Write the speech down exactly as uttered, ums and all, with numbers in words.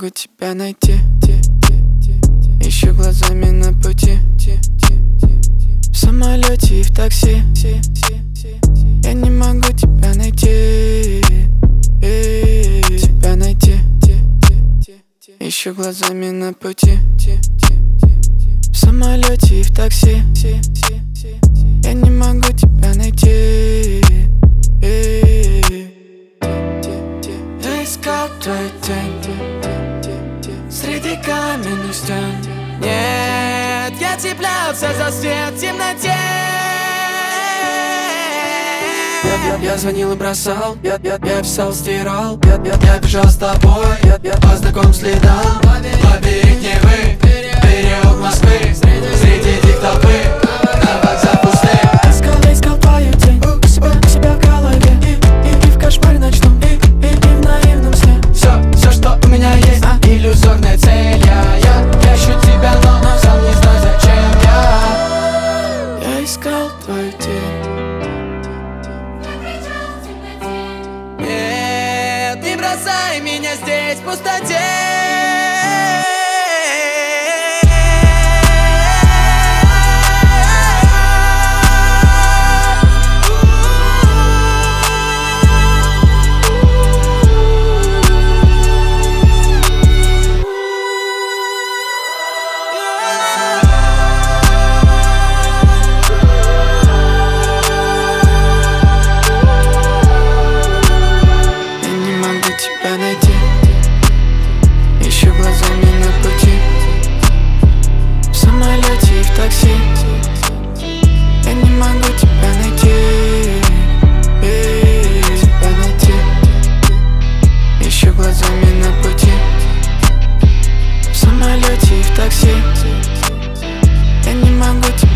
могу тебя найти. Ищу глазами на пути, в самолете и в такси. Я не могу тебя найти, тебя найти. Ищу глазами на пути, в самолете и в такси. Я не могу тебя найти. Я искал твою тень среди каменных стен. Нет, я цеплялся за свет в темноте. Я, я, я звонил и бросал, я, я, я писал, стирал. Я, я, я бежал с тобой, я, я по знакомым следам. Лабиринт Невы, переулок Москвы, среди этих толпы, на вокзал пустых. Искал, искал твою тень у себя, у себя в голове, и, и, и в кошмаре ночном, и, и, и в наивном сне. Все, все, что у меня есть, а? Иллюзорная цель. Я, я, я ищу тебя, но, но сам не знаю, зачем я. Я искал твою тень. Нет, не бросай меня здесь в пустоте. Тебя найти, ищу глазами на пути, в самолете и в такси. Я не могу тебя найти, тебя найти. Ищу глазами на пути, в самолете и в такси. Я не могу тебя